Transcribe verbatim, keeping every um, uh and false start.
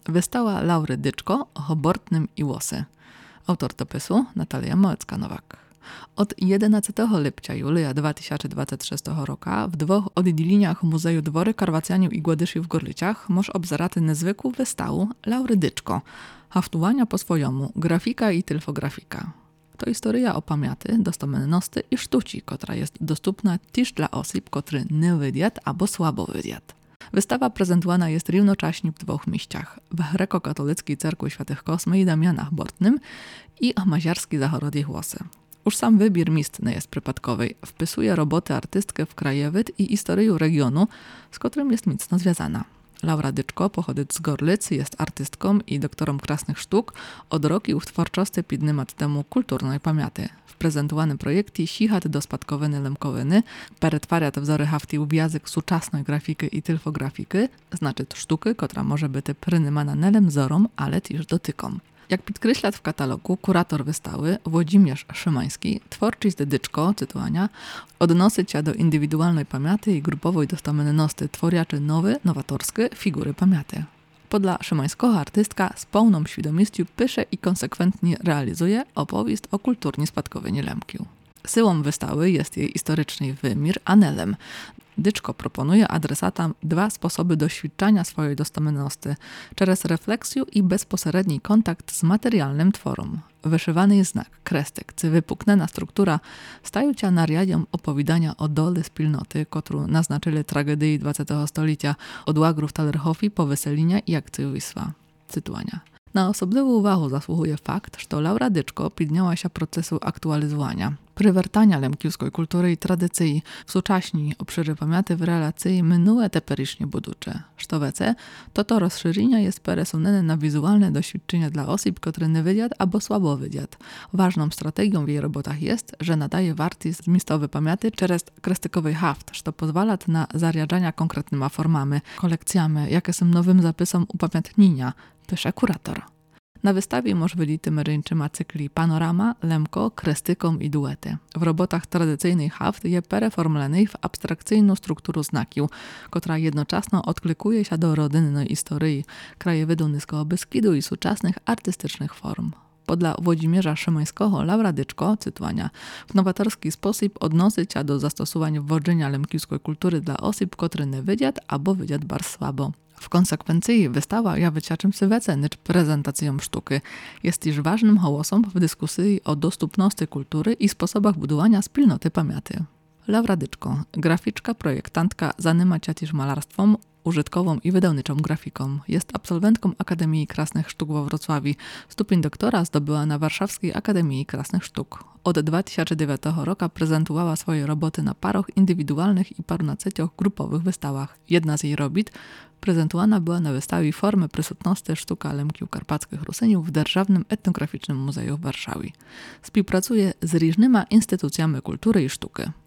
Wystała Laury Dyczko o Hobortnym i Łosy. Autor dopisu Natalia Małecka-Nowak. Od jedenastego lipca Julia dwa tysiące dwudziestego szóstego roku w dwóch oddzieleniach Muzeju Dwory Karwacjanów i Głodyszy w Gorlicach może obzerati niezwykłą wystawę Laury Dyczko, haftowania po swojemu, grafika i tylfografika. To historia o pamięty, dostomenności i sztuci, która jest dostępna też dla osób, które nie widzą albo słabo widzą. Wystawa prezentowana jest równocześnie w dwóch miejscach: w Grekokatolickiej Cerkwi Świętych Kosmy i Damianach Bortnym i w Maziarskiej Zachorodzie Łosy. Już sam wybór miejsc nie jest przypadkowy. Wpisuje roboty artystkę w krajowid i historię regionu, z którym jest mocno związana. Laura Dyczko pochodzi z Gorlic, jest artystką i doktorem krasnych sztuk. Od roku w twórczości podejmuje temu kulturnej pamięci. W prezentowanym projekcie sihat do spadkowiny lemkowiny, pretwarja te wzory hafti w język współczesnej grafiki i tylfografiki, znaczy sztuki, która może być prynymana nie len wzorom, ale też dotykom. Jak podkreśla w katalogu kurator wystawy Włodzimierz Szymański, twórczość Dyczko, cytowania, odnosi się do indywidualnej pamięci i grupowej dostomenności, tworzący nowe, nowatorskie figury pamięci. Podla Szymańskiego artystka z pełną świadomością pisze i konsekwentnie realizuje opowieść o kulturnej spadkowinie Lemkiu. Syłą wystawy jest jej historyczny wymiar Anelem. Dyczko proponuje adresatom dwa sposoby doświadczania swojej dostomenności, przez refleksję i bezpośredni kontakt z materialnym tworem. Wyszywany znak, krestek czy wypuknena struktura stają się nariadem opowiadania o dole wspólnoty, którą naznaczyli tragedii dwudziestego stulecia od łagrów Talerhofi po weselinia i akcjowisła. Cytowania. Na osobliwą uwagę zasługuje fakt, że Laura Dyczko podjęła się procesu aktualizowania, przywracania lemkiewskiej kultury i tradycji w współcześni obszary pamięci w relacji minłe teperycznie buducze. Co więcej, to to rozszerzenie jest przesunęte na wizualne doświadczenia dla osób, które nie widzą albo słabo widzą. Ważną strategią w jej robotach jest, że nadaje wartość zmistowej pamięci przez krestykowy haft, co pozwala na zariadzania konkretnymi formami, kolekcjami, jakie są nowym zapisom upamiętnienia, pisze kurator. Na wystawie może widzieć rynczyma cykli Panorama, Lemko, Krestykom i Duety. W robotach tradycyjnej haft jest preformulowany w abstrakcyjną strukturę znaków, która jednocześnie odklikuje się do rodzinnej historii krajowydu Niskiego Beskidu i współczesnych artystycznych form. Podla Włodzimierza Szymańskiego Laura Dyczko, cytowania, w nowatorski sposób odnosi się do zastosowania wwodzenia lemkiewskiej kultury dla osób, które nie widzą albo widzą bardzo słabo. W konsekwencji wystawa jawi się czymś więcej niż prezentacją sztuki. Jest też ważnym głosem w dyskusji o dostępności kultury i sposobach budowania wspólnoty pamięci. Laura Dyczko, graficzka, projektantka, zajmuje się też malarstwem, użytkową i wydawniczą grafiką. Jest absolwentką Akademii Krasnych Sztuk we Wrocławiu. Stopień doktora zdobyła na Warszawskiej Akademii Krasnych Sztuk. Od dwa tysiące dziewiątego roku prezentowała swoje roboty na parach indywidualnych i parunacetiach grupowych wystawach. Jedna z jej robót prezentowana była na wystawie Formy Prysutności Sztuka Lemkiów Karpackich Rusyniów w Dzierżawnym Etnograficznym Muzeum w Warszawie. Współpracuje z różnymi instytucjami kultury i sztuki.